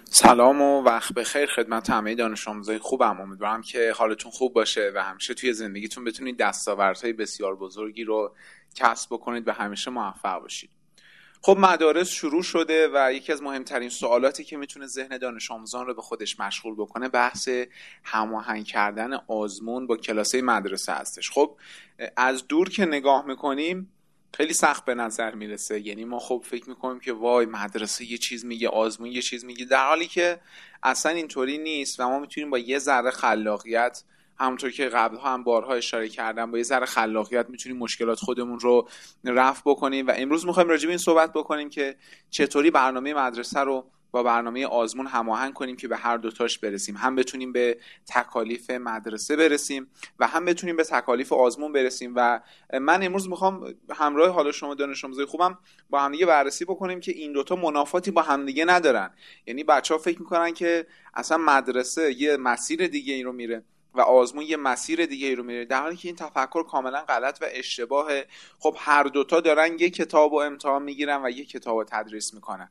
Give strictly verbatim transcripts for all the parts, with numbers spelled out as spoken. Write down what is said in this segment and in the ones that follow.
سلام و وقت بخیر خدمت همه دانش آموزای خوبم. امیدوارم که حالتون خوب باشه و همیشه توی زندگیتون بتونید دستاوردهای بسیار بزرگی رو کسب بکنید و همیشه موفق باشید. خب مدارس شروع شده و یکی از مهمترین سوالاتی که میتونه ذهن دانش آموزان رو به خودش مشغول بکنه بحث هماهنگ کردن آزمون با کلاسه مدرسه هستش. خب از دور که نگاه میکنیم خیلی سخت به نظر میرسه، یعنی ما خب فکر میکنیم که وای مدرسه یه چیز میگه، آزمون یه چیز میگه، در حالی که اصلا اینطوری نیست و ما میتونیم با یه ذره خلاقیت، همونطور که قبلها هم بارها اشاره کردم، با یه ذره خلاقیت میتونیم مشکلات خودمون رو رفع بکنیم. و امروز میخوایم راجع به این صحبت بکنیم که چطوری برنامه مدرسه رو با برنامه آزمون هماهنگ کنیم که به هر دوتاش برسیم، هم بتونیم به تکالیف مدرسه برسیم و هم بتونیم به تکالیف آزمون برسیم. و من امروز میخوام همراه حالا شما دانش آموزای خوبم با همدیگه بررسی بکنیم که این دوتا منافاتی با همدیگه ندارن. یعنی بچه‌ها فکر میکنن که اصلا مدرسه یه مسیر دیگه ای رو میره و آزمون یه مسیر دیگه ای رو میره، در حالی که این تفکر کاملا غلط و اشتباهه. خب هر دوتا دارن یه کتاب و امتحان میگیرن و یه کتاب و تدریس میکنن.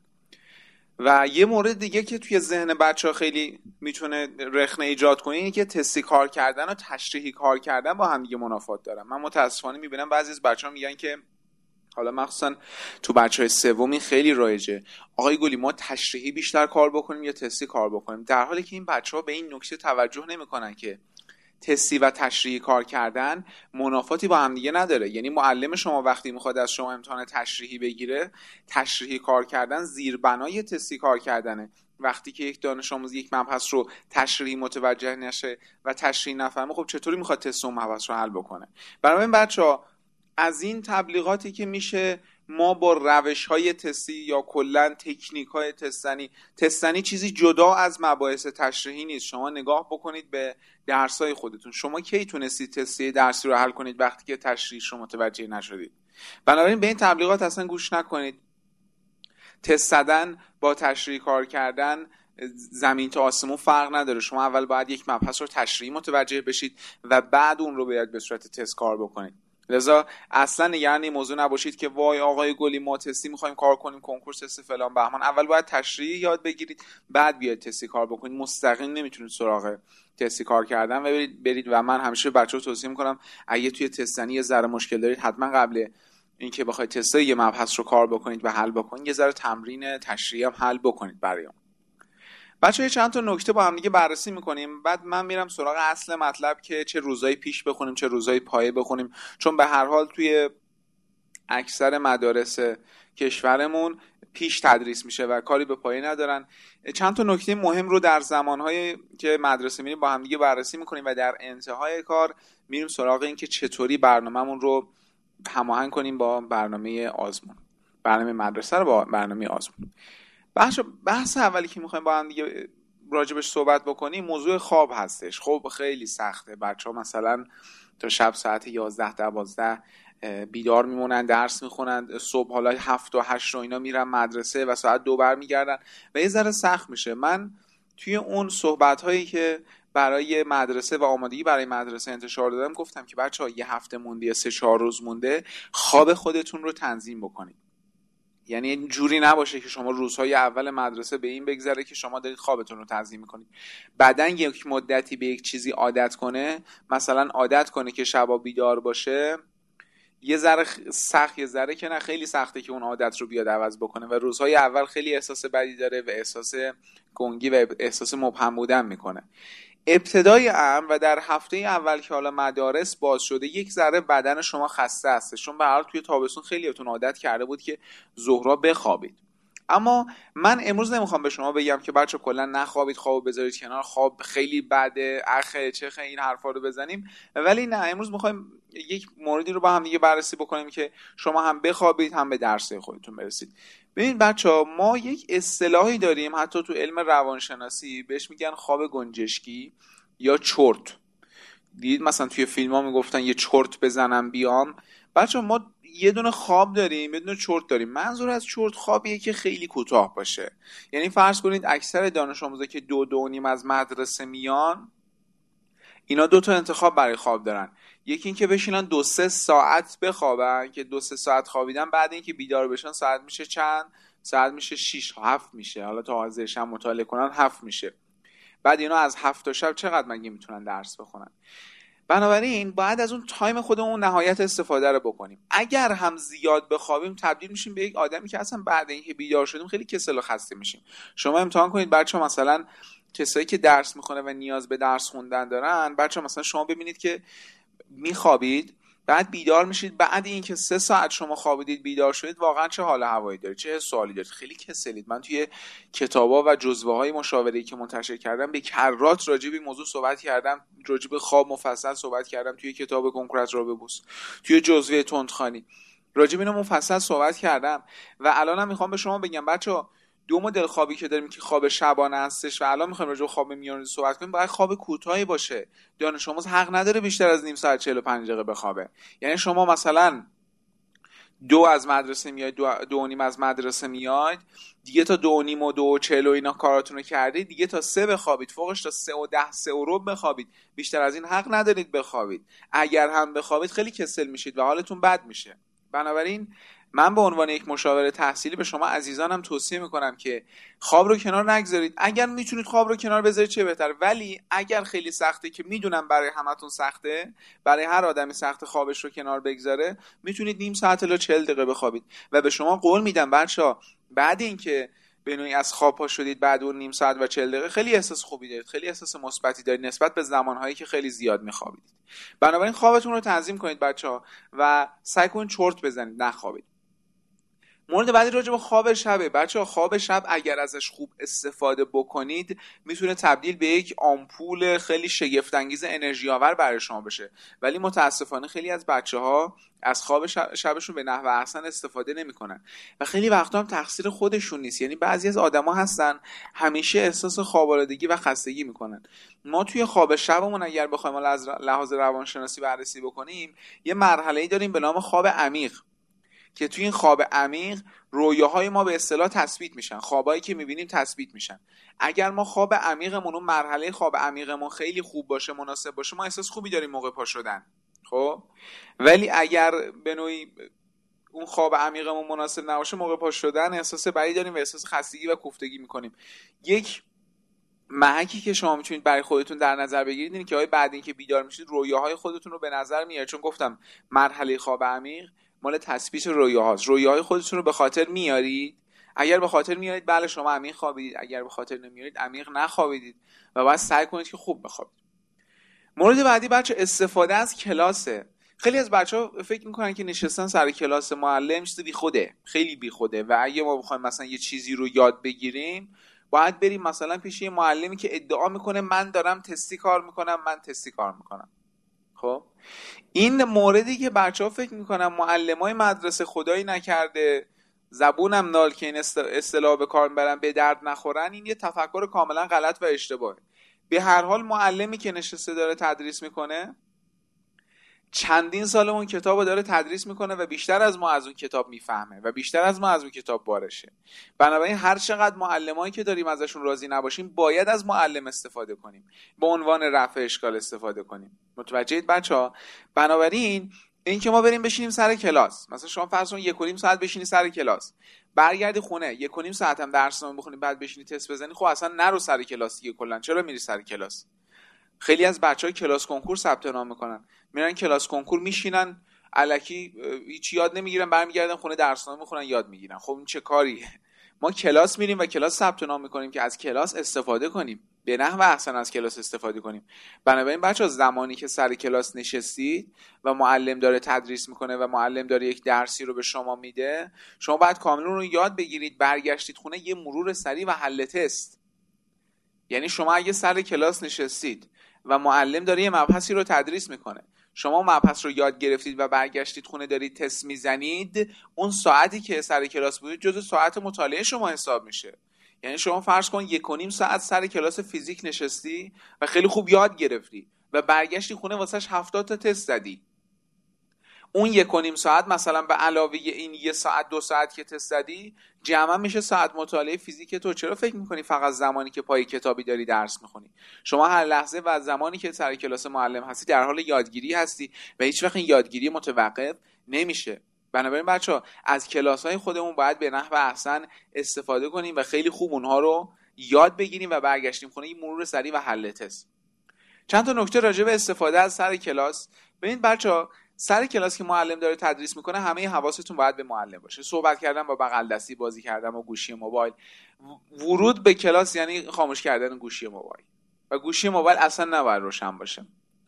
و یه مورد دیگه که توی ذهن بچه‌ها خیلی میتونه رخنه ایجاد کنه اینه که تستی کار کردن و تشریحی کار کردن با هم دیگه منافات دارن. من متاسفانه میبینم بعضی از بچه‌ها میگن که، حالا مخصوصا تو بچهای سومی خیلی رایجه، آقای گلی ما تشریحی بیشتر کار بکنیم یا تستی کار بکنیم، در حالی که این بچه‌ها به این نکته توجه نمی‌کنن که تستی و تشریحی کار کردن منافاتی با هم دیگه نداره. یعنی معلم شما وقتی میخواد از شما امتحان تشریحی بگیره، تشریحی کار کردن زیربنای تستی کار کردنه. وقتی که یک دانش آموز یک مبحث رو تشریحی متوجه نشه و تشریحی نفهمه، خب چطوری میخواد تست اون مبحث رو حل بکنه؟ برای این بچه‌ها از این تبلیغاتی که میشه ما با روش‌های تستی یا کلاً تکنیک‌های تستنی، تستنی چیزی جدا از مباحث تشریحی نیست. شما نگاه بکنید به درس‌های خودتون، شما کی تونستید تستی درسی رو حل کنید وقتی که تشریحش رو متوجه نشدید؟ بنابراین به این تبلیغات اصلا گوش نکنید. تست زدن با تشریحی کار کردن زمین تا آسمون فرق نداره. شما اول باید یک مبحث رو تشریحی متوجه بشید و بعد اون رو باید به صورت تست کار بکنید. لذا اصلا نگران این موضوع نباشید که وای آقای گلی ما تستی میخوایم کار کنیم، کنکور تست فلان بهمان. اول باید تشریحی یاد بگیرید بعد بیاید تستی کار بکنید. مستقیم نمیتونید سراغ تستی کار کردن و برید برید و من همیشه بچه‌ها توصیه میکنم اگه توی تستنی یه ذره مشکل دارید، حتما قبل اینکه بخواید تستای یه مبحث رو کار بکنید و حل بکنید، یه ذره تمرین تشریحی هم حل بکنید برای اون. بچه‌ها چند تا نکته با هم دیگه بررسی می‌کنیم، بعد من میرم سراغ اصل مطلب که چه روزایی پیش بخونیم چه روزایی پایه بخونیم، چون به هر حال توی اکثر مدارس کشورمون پیش تدریس میشه و کاری به پایه ندارن. چند تا نکته مهم رو در زمان‌هایی که مدرسه میریم با هم دیگه بررسی می‌کنیم و در انتهای کار میریم سراغ این که چطوری برنامه‌مون رو هماهنگ کنیم با برنامه آزمون، برنامه مدرسه رو با برنامه آزمون. بحث بحث اولی که میخوایم با هم دیگه راجبش صحبت بکنیم موضوع خواب هستش. خب خیلی سخته. بچه‌ها مثلا تا شب ساعت یازده دوازده بیدار میمونن، درس میخونن، صبح حالا هفت و هشت و اینا میرن مدرسه و ساعت دو بر میگردن و یه ذره سخت میشه. من توی اون صحبت هایی که برای مدرسه و آمادگی برای مدرسه انتشار دادم گفتم که بچه‌ها یه هفته مونده یا سه چهار روز مونده، خواب خودتون رو تنظیم بکنید. یعنی جوری نباشه که شما روزهای اول مدرسه به این بگذره که شما دارید خوابتون رو تنظیم میکنید. بدن یک مدتی به یک چیزی عادت کنه، مثلا عادت کنه که شبا بیدار باشه، یه ذره سخت، یه ذره که نه خیلی سخته که اون عادت رو بیاد عوض بکنه و روزهای اول خیلی احساس بدی داره و احساس گنگی و احساس مبهم بودن میکنه. ابتدای امر و در هفته اول که حالا مدارس باز شده یک ذره بدن شما خسته است، چون به هر حال توی تابستون خیلیاتون عادت کرده بود که ظهرها بخوابید. اما من امروز نمیخوام به شما بگم که بچه کلا نخوابید، خواب بذارید کنار، خواب خیلی بده، اخه چخه این حرفا رو بزنیم، ولی نه، امروز میخوایم یک موردی رو با هم دیگه بررسی بکنیم که شما هم بخوابید هم به درس‌های خودتون برسید. ببین بچه‌ها، ما یک اصطلاحی داریم حتی تو علم روانشناسی بهش میگن خواب گنجشکی یا چرت. دیدید مثلا توی فیلم‌ها میگفتن یه چرت بزنم بیام. بچه‌ها ما یه دونه خواب داریم، یه دونه چرت داریم. منظور از چرت خوابیه که خیلی کوتاه باشه. یعنی فرض کنید اکثر دانش آموزا که دو دو نیم از مدرسه میان، اینا دو تا انتخاب برای خواب دارن. یکی این که بشینن دو سه ساعت بخوابن که دو سه ساعت خوابیدن، بعد اینکه بیدار بشن ساعت میشه چند؟ ساعت میشه شش هفت میشه، حالا تا حاضرش هم مطالعه کنن هفت میشه. بعد اینا از هفت تا شب چقدر مگه میتونن درس بخونن؟ بنابراین باید از اون تایم خودمون نهایت استفاده رو بکنیم. اگر هم زیاد بخوابیم تبدیل میشیم به یک آدمی که اصلا بعد اینکه بیدار شدیم خیلی کسل و خسته میشیم. شما امتحان کنید بچه‌ها، مثلا کسایی که درس میخونه و نیاز به درس خوندن دارن، بچه‌ها مثلا شما ببینید که میخوابید بعد بیدار میشید، بعد اینکه سه ساعت شما خوابیدید بیدار شدید، واقعا چه حال هوایی دارید، چه حس و حالی دارید، خیلی کسلید. من توی کتابا و جزوه های مشاوره‌ای که منتشر کردم به کرات راجع به این موضوع صحبت کردم، راجع به خواب مفصل صحبت کردم توی کتاب کنکور را ببوس، توی جزوه تندخوانی راجع به اینو مفصل صحبت کردم. و الانم میخوام به شما بگم بچه‌ها، دو مدل خوابی که داریم که خواب شبانه هستش و الان میخوایم راجع به خواب میانروزی صحبت کنیم، باید خواب کوتاهی باشه. دانش آموز حق نداره بیشتر از نیم ساعت چهل و پنج دقیقه بخوابه. یعنی شما مثلا دو از مدرسه میاید، دو, دو و نیم از مدرسه میاید دیگه، تا دو و نیم و دو و چهل و اینا کاراتون رو کردید دیگه، تا سه بخوابید، فوقش تا سه و ده سه و ربع بخوابید، بیشتر از این حق ندارید بخوابید. اگر هم بخوابید خیلی کسل میشید و حالتون بد میشه. بنابراین من به عنوان یک مشاور تحصیلی به شما عزیزانم توصیه میکنم که خواب رو کنار نگذارید. اگر میتونید خواب رو کنار بذارید چه بهتر، ولی اگر خیلی سخته، که میدونم برای همتون سخته، برای هر آدمی سخته خوابش رو کنار بگذاره، میتونید نیم ساعت الی چهل دقیقه بخوابید. و به شما قول میدم بچه‌ها بعد اینکه به نوعی از خواب پا شدید بعد اون نیم ساعت و چهل دقیقه خیلی احساس خوبی دارید، خیلی احساس مثبتی دارید نسبت به زمانهایی که خیلی زیاد میخوابیدید. بنابراین خوابتون رو تنظیم کنید بچه‌ها و سعی کنید چرت بزنید، نخوابید. مورد بعدی راجع به خواب شبه. بچه‌ها خواب شب اگر ازش خوب استفاده بکنید میتونه تبدیل به یک آمپول خیلی شگفت انگیز انرژی آور برای شما بشه، ولی متاسفانه خیلی از بچه‌ها از خواب شبشون به نحو احسن استفاده نمی‌کنن و خیلی وقتا هم تقصیر خودشون نیست. یعنی بعضی از آدما هستن همیشه احساس خواب‌آلودگی و خستگی میکنن. ما توی خواب شبمون اگر بخوایم از لحاظ روانشناسی بررسی بکنیم، یه مرحله‌ای داریم به نام خواب عمیق که توی این خواب عمیق رویاهای ما به اصطلاح تثبیت میشن، خوابایی که میبینیم تثبیت میشن. اگر ما خواب عمیقمون، اون مرحله خواب عمیقمون خیلی خوب باشه، مناسب باشه، ما احساس خوبی داریم موقع پا شدن. خب ولی اگر به نوعی اون خواب عمیقمون مناسب نباشه، موقع پا شدن احساس بدی داریم و احساس خستگی و کوفتگی میکنیم. یک محکی که شما میتونید برای خودتون در نظر بگیرید اینه که آیا بعد اینکه بیدار میشید رویاهای خودتون رو به نظر میارید، چون گفتم مرحله خواب عمیق مال تثبیت رویاهاست. رویاهای خودتون رو به خاطر میارید. اگر به خاطر میارید بله شما عمیق خوابیدید، اگر به خاطر نمیارید عمیق نخوابیدید و باید سعی کنید که خوب بخوابید. مورد بعدی بچه استفاده از کلاسه. خیلی از بچه‌ها فکر میکنن که نشستن سر کلاس معلم چیز بیخوده، خیلی بیخوده و اگه ما بخوایم مثلا یه چیزی رو یاد بگیریم باید بریم مثلا پیش یه معلمی که ادعا میکنه من دارم تستی کار میکنم، من تستی کار میکنم. خب این موردی که بچه‌ها فکر میکنن معلمای مدرسه خدایی نکرده زبونم نال که این اصطلاح به کار میبرن به درد نخورن، این یه تفکر کاملا غلط و اشتباهه. به هر حال معلمی که نشسته داره تدریس میکنه چندین سال اون کتابو داره تدریس میکنه و بیشتر از ما از اون کتاب میفهمه و بیشتر از ما از اون کتاب بارشه. بنابراین هر چقدر معلمایی که داریم ازشون راضی نباشیم باید از معلم استفاده کنیم، به عنوان رفع اشکال استفاده کنیم. متوجهید بچه‌ها؟ بنابراین این که ما بریم بشینیم سر کلاس، مثلا شما فرض کن یک و نیم ساعت بشینی سر کلاس، برگردی خونه یک و نیم ساعت هم درسنامه بخونی، بعد بشینی تست بزنی، خب اصلا نرو سر کلاس دیگه. کلا چرا میری سر کلاس؟ خیلی از بچهای کلاس کنکور ثبت نام میکنن، میرن کلاس کنکور میشینن الکی هیچ یاد نمیگیرن، برمیگردن خونه درسنامه میخونن یاد میگیرن. خب این چه کاریه؟ ما کلاس میریم و کلاس ثبت نام میکنیم که از کلاس استفاده کنیم، به نحو احسن از کلاس استفاده کنیم. بنابراین بچه‌ها زمانی که سر کلاس نشستید و معلم داره تدریس میکنه و معلم داره یک درسی رو به شما میده، شما باید کاملا رو یاد بگیرید، برگشتید خونه یه مرور سریع و حل تست. یعنی شما اگه سر کلاس نشستید و معلم داره یه مبحثی رو تدریس میکنه، شما مبحث رو یاد گرفتید و برگشتید خونه دارید تست میزنید، اون ساعتی که سر کلاس بودید جزو ساعت مطالعه شما حساب میشه. یعنی شما فرض کن یک و نیم ساعت سر کلاس فیزیک نشستی و خیلی خوب یاد گرفتی و برگشتی خونه واسش هفتاد تا تست زدی. اون یک و نیم ساعت مثلا به علاوه این یه ساعت دو ساعت که تست زدی جمع میشه ساعت مطالعه فیزیک تو. چرا فکر میکنی فقط زمانی که پای کتابی داری درس میخونی؟ شما هر لحظه و زمانی که سر کلاس معلم هستی در حال یادگیری هستی و هیچ وقت این یادگیری متوقف نمیشه. بنابراین بچه‌ها از کلاس‌های خودمون باید به نحو احسن استفاده کنیم و خیلی خوب اونها رو یاد بگیریم و برگشتیم خونه این مرور سریع و حل تست. چند تا نکته راجع به استفاده از سر کلاس. ببین بچه‌ها، سر کلاس که معلم داره تدریس میکنه همه حواستون باید به معلم باشه. صحبت کردن با بغل دستی، بازی کردن با گوشی موبایل. ورود به کلاس یعنی خاموش کردن گوشی موبایل و گوشی موبایل اصلا نباید روشن باشه.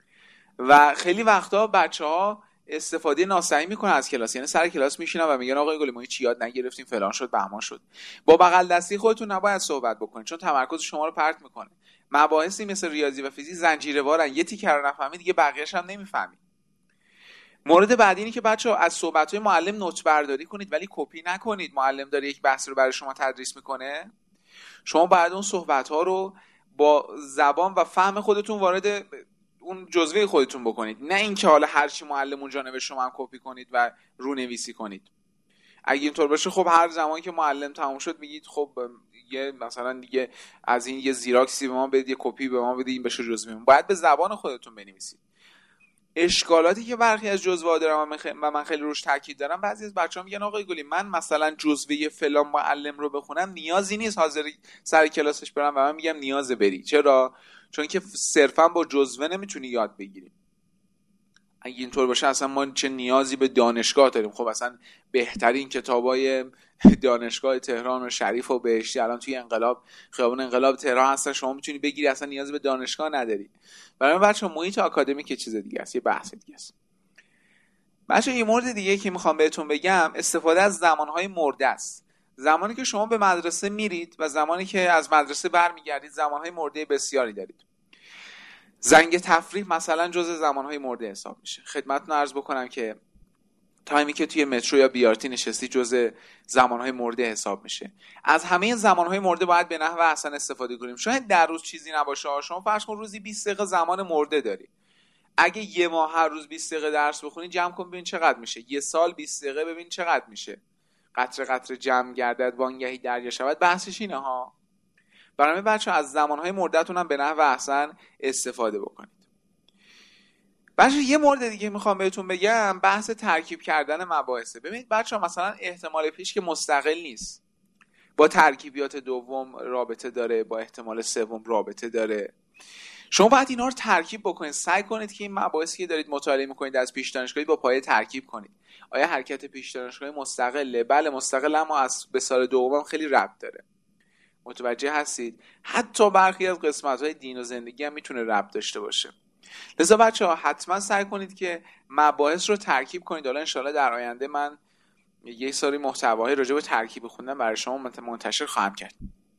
و خیلی وقتا بچه‌ها استفاده ناصحیح میکنن از کلاس، یعنی سر کلاس میشینن و میگن آقای گلی ما هیچ یاد نگرفتیم، فلان شد بهمان شد. با بغل دستی خودتون نباید صحبت بکنید چون تمرکز شما رو پرت میکنه. مباحثی مثل ریاضی و فیزیک زنجیروارن، یه تیکه رو نفهمید دیگه بقیه‌اش هم نمیفهمید. مورد بعدی اینه که بچه‌ها از صحبت‌های معلم نوت برداری کنید ولی کپی نکنید. معلم داره یک بحث رو برای شما تدریس میکنه، شما باید اون صحبت‌ها رو با زبان و فهم خودتون وارد اون جزوه خودتون بکنید، نه اینکه حالا هر چی معلم اونجا نوشته شما هم کپی کنید و رونویسی کنید. اگه اینطور باشه خب هر زمانی که معلم تموم شد میگید خب یه مثلا دیگه از این یه زیراکسی به ما بدید، یه کپی به ما بدید، این بشه جزوه. باید به زبان خودتون بنویسید. اشکالاتی که برخی از جزوه‌ها دارن و من خیلی روش تاکید دارم، بعضی از بچه‌ها میگن آقای گلی من مثلا جزوه فلان معلم رو بخونم نیازی نیست حاضر سر کلاسش برم، و من میگم نیازه بری. چرا؟ چون که صرفا با جزوه نمیتونی یاد بگیری. اگه اینطور باشه اصلا ما چه نیازی به دانشگاه داریم؟ خب اصلا بهترین کتابای دانشگاه تهران و شریف و بهشتی الان توی انقلاب خیابون انقلاب تهران هستن، شما میتونی بگیری، اصلا نیازی به دانشگاه نداری. برای من بچه‌ها محیط آکادمیک که چیز دیگه است، یه بحث دیگه است. بچه‌ها یه مورد دیگه که میخوام بهتون بگم استفاده از زمانهای مرده است. زمانی که شما به مدرسه میرید و زمانی که از مدرسه برمیگردید زمانهای مرده بسیاری دارید. زنگ تفریح مثلا جزء زمانهای مرده حساب میشه. خدمتتون عرض بکنم که تایمی که توی مترو یا بیارتی نشستی جزء زمانهای مرده حساب میشه. از همه زمانهای مرده باید به نحو احسن استفاده کنیم. شاید در روز چیزی نباشه، شما فرض کن روزی بیست دقیقه زمان مرده داری. اگه یه ماه هر روز بیست دقیقه درس بخونی جمع کن ببین چقدر میشه. یه سال بیست دقیقه ببین چقدر میشه. قطره قطره جمع گردد وانگهی دریا شود. بحثش اینه ها. برای بچه‌ها از زمانهای مرده‌تون هم به نحو احسن استفاده بکنید. بچه‌ها یه مورد دیگه میخوام بهتون بگم، بحث ترکیب کردن مباحثه. ببینید بچه‌ها مثلا احتمال پیش که مستقل نیست، با ترکیبیات دوم رابطه داره، با احتمال سوم رابطه داره. شما باید اینا رو ترکیب بکنید. سعی کنید که این مباحثی که دارید مطالعه میکنید از پیش دانشگاهی با پایه ترکیب کنید. آیا حرکت پیش دانشگاهی مستقله؟ بله مستقل، اما از به سال دوم خیلی ربط داره. متوجه هستید؟ حتی برخی از قسمت‌های دین و زندگی هم میتونه ربط داشته باشه. لذا بچه‌ها حتما سعی کنید که مباحث رو ترکیب کنید. حالا انشالله در آینده من یه سری محتواهای راجع به ترکیب خوندن برای شما منتشر خواهم کرد.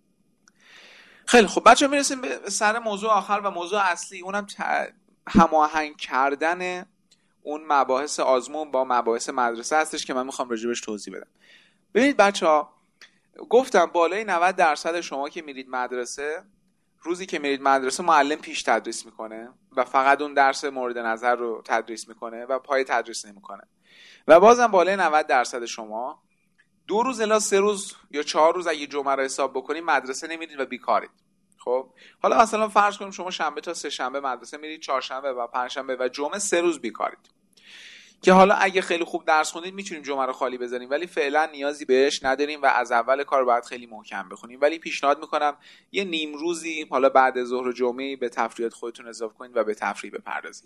خیلی خب بچه‌ها میرسیم به سر موضوع آخر و موضوع اصلی، اونم هماهنگ کردن اون مباحث آزمون با مباحث مدرسه هستش که من میخوام راجع بهش توضیح بدم. ببینید بچه‌ها، گفتم بالای نود درصد شما که میرید مدرسه، روزی که میرید مدرسه معلم پیش تدریس میکنه و فقط اون درس مورد نظر رو تدریس میکنه و پای تدریس نمیکنه. و بازم بالای نود درصد شما دو روز الی سه روز یا چهار روز اگه جمعه رو حساب بکنید مدرسه نمیرید و بیکارید. خب حالا مثلا فرض کنیم شما شنبه تا سه شنبه مدرسه میرید، چهارشنبه و پنجشنبه و جمعه سه روز بیکارید. که حالا اگه خیلی خوب درس خوندید میتونیم جمعه رو خالی بذاریم، ولی فعلا نیازی بهش نداریم و از اول کار باید خیلی محکم بخونیم. ولی پیشنهاد میکنم یه نیم روزی حالا بعد ظهر و جمعه به تفریحات خودتون اضافه کنید و به تفریح بپردازید.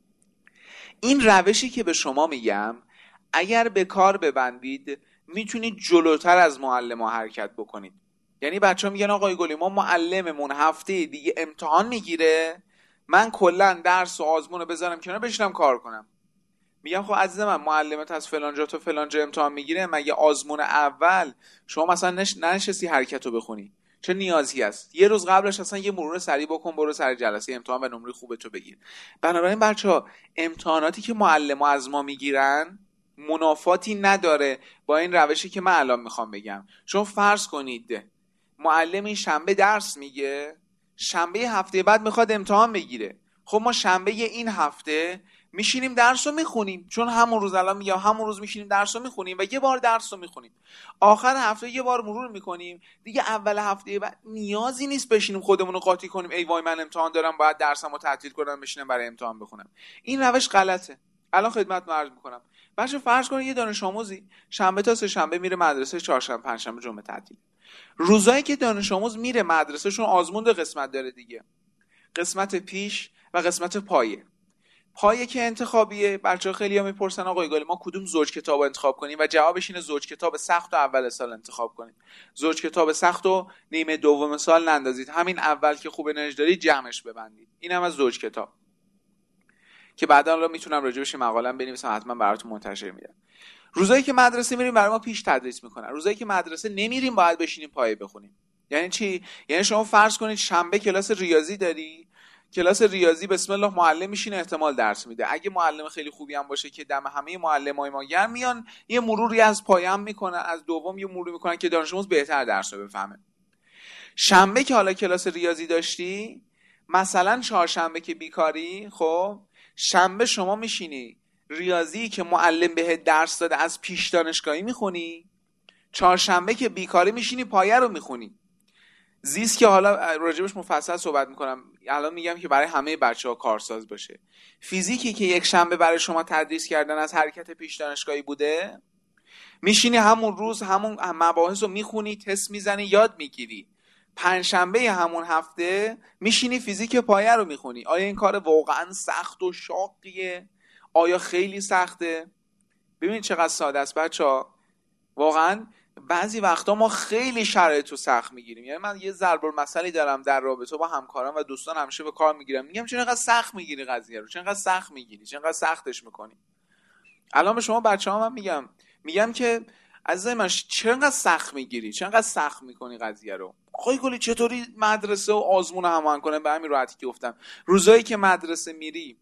این روشی که به شما میگم اگر به کار ببندید میتونید جلوتر از معلم ها حرکت بکنید. یعنی بچه‌ها میگن آقای گلی ما معلممون هفته دیگه امتحان میگیره، من کلا درس و آزمون رو بذارم کنار بشینم کار کنم. میگم خب عزیز من، معلمت از فلان جا تا فلان جا امتحان میگیره، مگه آزمون اول شما مثلا نش... ننشستی حرکت رو بخونی؟ چه نیازی است؟ یه روز قبلش اصلا یه مرور سریع بکن، برو سر جلسه امتحان و نمره خوبتو بگیر. بنابراین بچه‌ها امتحاناتی که معلم‌ها از ما میگیرن منافاتی نداره با این روشی که من الان میخوام بگم. شما فرض کنید معلم این شنبه درس میگه، شنبه هفته بعد میخواد امتحان بگیره. خب ما شنبه این هفته میشینیم درس رو میخونیم، چون همون روز الان میگم همون روز میشینیم درس رو میخونیم و یه بار درس رو میخونیم. آخر هفته یه بار مرور میکنیم دیگه. اول هفته بعد نیازی نیست بشینیم خودمون رو قاطی کنیم ای وای من امتحان دارم باید درسمو تعطیل کنم بشینم برای امتحان بخونم. این روش غلطه. الان خدمتتون عرض میکنم بچه فرض کنید یه دانش آموزی شنبه تا سه شنبه میره مدرسه، چهارشنبه پنجشنبه جمعه تعطیل. روزایی که دانش آموز میره مدرسهشون آزمون دو قسمت داره دیگه، قسمت پیش و قسمت پایه. پایه که انتخابیه، بچه‌ها خیلی ها میپرسن آقای گالی ما کدوم زوج کتاب رو انتخاب کنیم و جوابش اینه زوج کتاب سخت و اول سال انتخاب کنید. زوج کتاب سخت رو نیمه دوم سال نندازید، همین اول که خوب انرژی دارید جمعش ببندید. این هم از زوج کتاب که بعدا الان میتونم راجعش مقاله‌ام بنویسم، حتما براتون منتشر میدم. روزایی که مدرسه میریم برای ما پیش تدریس میکنن، روزایی که مدرسه نمیریم باید بشینیم پایه بخونیم. یعنی چی؟ یعنی شما فرض کنید شنبه کلاس ریاضی داری، کلاس ریاضی بسم الله معلم میشینه احتمال درس میده، اگه معلم خیلی خوبی هم باشه که دم همه معلمای ما گرم میان یه مروری از پایه هم میکنن، از دوم یه مروری میکنن که دانش آموز بهتر درس رو بفهمه. شنبه که حالا کلاس ریاضی داشتی، مثلا چهارشنبه که بیکاری، خب شنبه شما میشینی ریاضی که معلم بهت درس داده از پیش دانشگاهی میخونی، چهارشنبه که بیکاری میشینی پایه رو میخونی. زیست که حالا راجبش مفصل صحبت میکنم، الان میگم که برای همه بچه‌ها کارساز باشه. فیزیکی که یک شنبه برای شما تدریس کردن از حرکت پیش دانشگاهی بوده، میشینی همون روز همون مباحث رو میخونی، تست میزنی، یاد میگیری. پنجشنبه همون هفته میشینی فیزیک پایه رو میخونی. آیا این کار واقعا سخت و شاقیه؟ آیا خیلی سخته؟ ببین چقدر ساده است بچه‌ها. واقعا بعضی وقتا ما خیلی شرایط رو سخت میگیریم. یعنی من یه ضرب المثلی دارم در رابطه با همکاران و دوستان همیشه به کار میگیرم، میگم چرا اینقدر سخت میگیری قضیه رو، چرا اینقدر سخت میگیری، چرا اینقدر سختش میکنی. الان به شما بچه‌ها من میگم میگم که عزیزای من چرا اینقدر سخت میگیری، چرا اینقدر سخت میکنی قضیه رو. آقای گلی چطوری مدرسه و آزمون رو هماهنگ کنه؟ به همین راحتی که گفتم. روزایی که مدرسه میری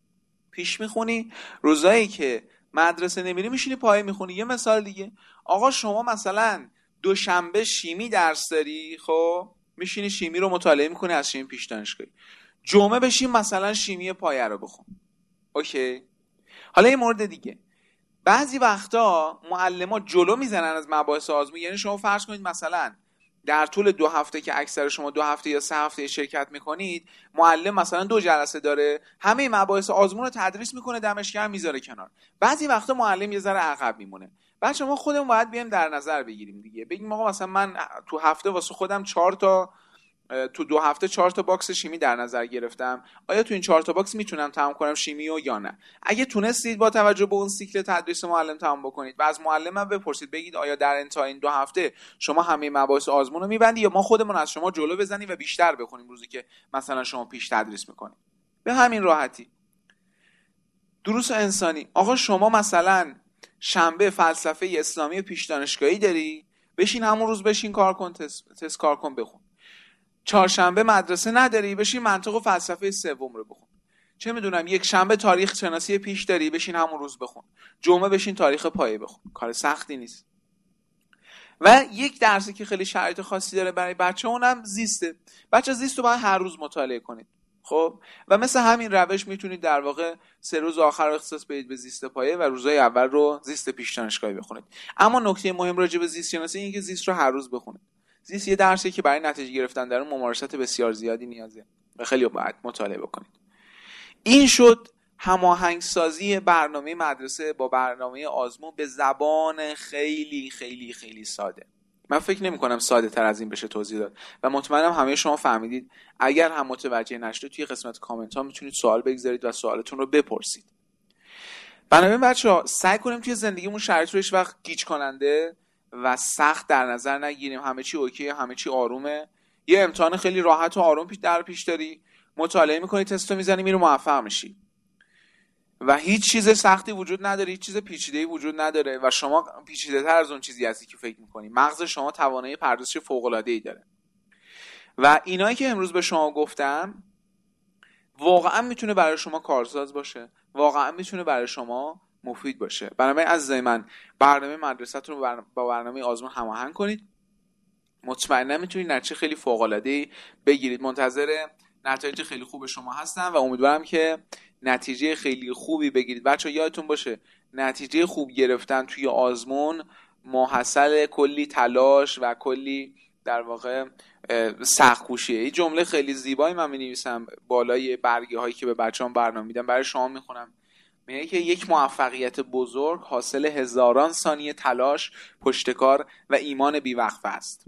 پیش میخونی، روزایی که مدرسه نمیری میشینی پایه میخونی. یه مثال دیگه، آقا شما مثلا دوشنبه شیمی درس داری، خب میشینی شیمی رو مطالعه میکنی از شیمی پیش دانشگاهی، جمعه بشین مثلا شیمی پایه رو بخون. اوکی. حالا یه مورد دیگه، بعضی وقتا معلم‌ها جلو میزنن از مباحث آزمون. یعنی شما فرض کنید مثلا در طول دو هفته که اکثر شما دو هفته یا سه هفته شرکت میکنید، معلم مثلا دو جلسه داره، همه مباحث آزمون رو تدریس میکنه، دمش گرم میذاره کنار. بعضی وقتا معلم یه ذره عقب میمونه. بچه‌ها ما خودمون باید بیایم در نظر بگیریم دیگه، بگیم آقا مثلا من تو هفته واسه خودم چهار تا تو دو هفته چهار تا باکس شیمی در نظر گرفتم، آیا تو این چهار تا باکس میتونم تمام کنم شیمی رو یا نه؟ اگه تونستید با توجه به اون سیکل تدریس معلم تمام بکنید و از معلمم بپرسید بگید آیا در انتهای این دو هفته شما همه مباحث آزمون رو میبندی یا ما خودمون از شما جلو بزنیم و بیشتر بخونیم روزی که مثلا شما پیش تدریس میکنید. به همین راحتی. دروس انسانی، آقا شما مثلا شنبه فلسفه اسلامی پیش دانشگاهی داری، بشین همون روز بشین کار کن، تست, تست کار کن بخون. چهارشنبه مدرسه نداری، بشین منطق و فلسفه سوم رو بخون. چه میدونم یک شنبه تاریخ شناسی پیش داری، بشین همون روز بخون. جمعه بشین تاریخ پایه بخون. کار سختی نیست. و یک درسی که خیلی شرایط خاصی داره برای بچه، اونم زیسته. بچه زیست رو باید هر روز مطالعه کنید. خب و مثل همین روش میتونید در واقع سه روز آخر رو اختصاص بدید به زیست پایه و روزهای اول رو زیست پیش دانشگاهی بخونید. اما نکته مهم راجع به زیست شناسی اینه که زیست رو هر روز بخونید. زیست یه درسی که برای نتیجه گرفتن در اون ممارست بسیار زیادی نیازه و خیلی باید مطالعه بکنید. این شد هماهنگ سازی برنامه مدرسه با برنامه آزمون به زبان خیلی خیلی خیلی ساده. من فکر نمی کنم ساده تر از این بشه توضیح داد و مطمئنم همه شما فهمیدید. اگر هم متوجه نشده توی قسمت کامنت ها میتونید سوال بگذارید و سوالتون رو بپرسید. بنابراین بچه‌ها سعی کنیم توی زندگیمون شرایط رو هیچ وقت گیج کننده و سخت در نظر نگیریم. همه چی اوکیه، همه چی آرومه. یه امتحان خیلی راحت و آروم پیش در پیش داری، مطالعه می‌کنی، تستو می‌زنی، میری موفق میشی و هیچ چیز سختی وجود نداره، هیچ چیز پیچیده‌ای وجود نداره و شما پیچیده‌تر از اون چیزی هستی که فکر می‌کنی. مغز شما توانایی پردازش فوق‌العاده‌ای داره و اینایی که امروز به شما گفتم واقعا میتونه برای شما کارساز باشه، واقعا میتونه برای شما مفید باشه. بنابراین عزیزای من برنامه مدرسه‌تون رو با برنامه آزمون هماهنگ کنید. مطمئنا میتونید نتیجه خیلی فوق‌العاده‌ای بگیرید. منتظر نتایج خیلی خوب شما هستم و امیدوارم که نتیجه خیلی خوبی بگیرید. بچه‌ها یادتون باشه نتیجه خوب گرفتن توی آزمون محصل کلی تلاش و کلی در واقع سخت‌کوشیه. این جمله خیلی زیبایی من می‌نویسم بالای برگه هایی که به بچه‌ام برنامه میدم، برای شما میخونم. میگه که یک موفقیت بزرگ حاصل هزاران ثانیه تلاش، پشتکار و ایمان بی‌وقفه است.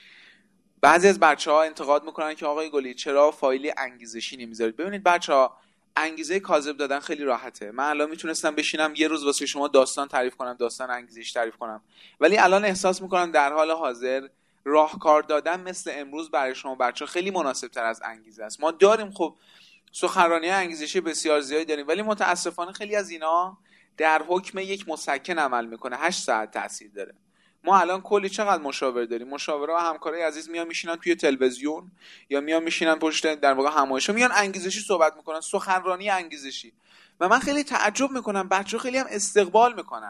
بعضی از بچه‌ها انتقاد میکنن که آقای گلی چرا فایل انگیزشی نمیذارید؟ ببینید بچه‌ها، انگیزه کاذب دادن خیلی راحته. من الان میتونستم بشینم یه روز واسه شما داستان تعریف کنم، داستان انگیزشی تعریف کنم، ولی الان احساس میکنم در حال حاضر راهکار دادن مثل امروز برای شما بچه‌ها خیلی مناسب‌تر از انگیزه است. ما داریم خب سخنرانی انگیزشی بسیار زیادی داریم، ولی متاسفانه خیلی از اینا در حکم یک مسکن عمل میکنه، هشت ساعت تاثیر داره. ما الان کلی چقدر مشاور داریم، مشاوره و همکارای عزیز میان میشینن توی تلویزیون یا میان میشینن پشت در واقع همایشا، میان انگیزشی صحبت میکنن، سخنرانی انگیزشی، و من خیلی تعجب میکنم بچه‌ها خیلی هم استقبال میکنن.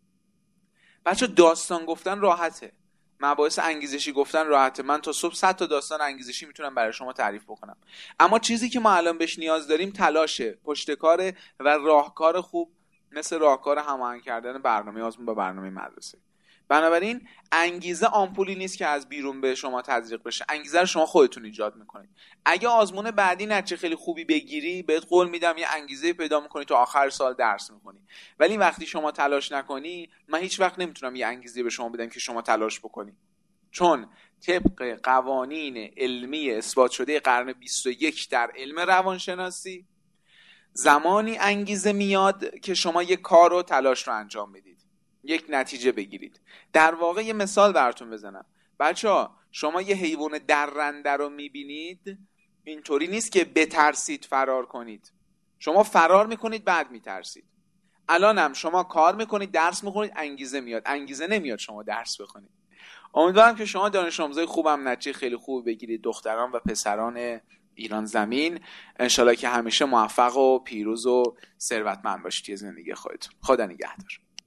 بچه‌ها داستان گفتن راحته، مباحث انگیزشی گفتن راحته، من تا صبح صد تا داستان انگیزشی میتونم برای شما تعریف بکنم، اما چیزی که ما الان بهش نیاز داریم تلاشه، پشتکار و راهکار خوب، مثل راهکار هماهنگ کردن برنامه آزمون با برنامه مدرسه. بنابراین انگیزه آمپولی نیست که از بیرون به شما تزریق بشه، انگیزه رو شما خودتون ایجاد میکنید. اگه آزمون بعدی نتیجه خیلی خوبی بگیری، بهت قول میدم یه انگیزه پیدا میکنی تا آخر سال درس میکنی، ولی وقتی شما تلاش نکنی، من هیچ وقت نمیتونم یه انگیزه به شما بدم که شما تلاش بکنی، چون طبق قوانین علمی اثبات شده قرن بیست و یک در علم روانشناسی، زمانی انگیزه میاد که شما یک کار رو تلاش رو انجام بدید، یک نتیجه بگیرید. در واقع یه مثال براتون بزنم بچه‌ها، شما یه حیوان درنده رو میبینید، اینطوری نیست که بترسید فرار کنید، شما فرار میکنید بعد میترسید. الانم شما کار میکنید، درس میخونید، انگیزه میاد، انگیزه نمیاد شما درس بخونید. امیدوارم که شما دانش آموزای خوبم نتیجه خیلی خوب بگیرید، دختران و پسران ایران زمین. انشالله که همیشه موفق و پیروز و ثروتمند باشید توی زندگی خودتون. خدا نگهدار.